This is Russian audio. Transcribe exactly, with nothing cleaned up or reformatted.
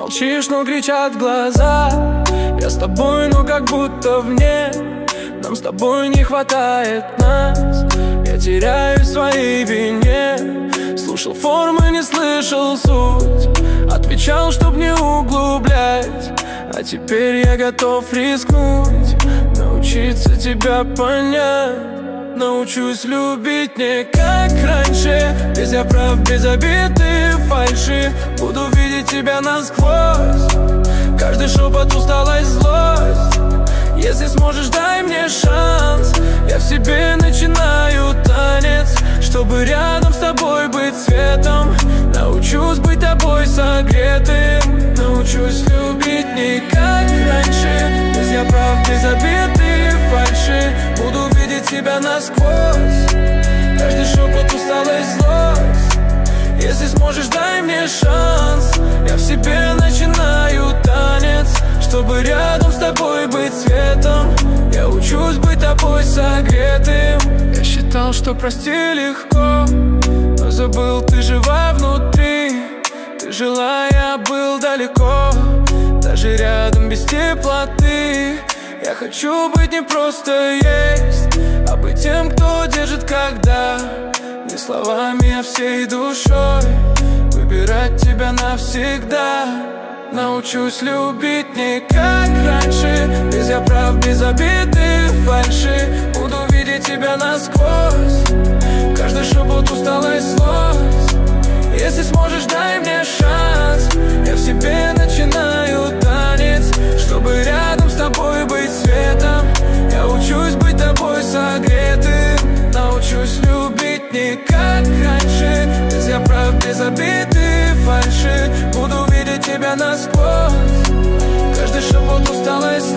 Молчишь, но кричат глаза. Я с тобой, но как будто вне. Нам с тобой не хватает нас. Я теряюсь в своей вине. Слушал формы, не слышал суть. Отвечал, чтоб не углублять. А теперь я готов рискнуть. Научиться тебя понять. Научусь любить не как раньше. Без оправ, без обид и фальши. Буду видеть тебя насквозь. Каждый шепот, усталость, злость. Если сможешь, дай мне шанс. Я в себе начинаю танец. Чтобы рядом с тобой быть светом. Научусь быть тобой согретым. Научусь любить не как раньше. Без я прав, без обид и фальши. Буду видеть тебя насквозь. Каждый шепот, усталость, злость. Если сможешь, дай мне шанс. Я в себе начинаю танец. Чтобы рядом с тобой быть светом. Я учусь быть тобой согретым. Я считал, что прости легко, но забыл, ты жива внутри. Ты жила, я был далеко. Даже рядом без теплоты. Я хочу быть не просто есть, а быть тем, кто держит когда. Не словами, а всей душой. Выбирать тебя навсегда. Научусь любить не как раньше. Без я прав, без обид и фальши. Буду видеть тебя насквозь. Каждый шепот, усталость, злость. Если сможешь, дай мне шанс. Я в себе начинаю танец. Чтобы рядом с тобой быть светом. Я учусь быть тобой согретым. Научусь любить не как раньше. Без я прав, без обид и фальши. Буду видеть тебя насквозь. Каждый шепот, усталость,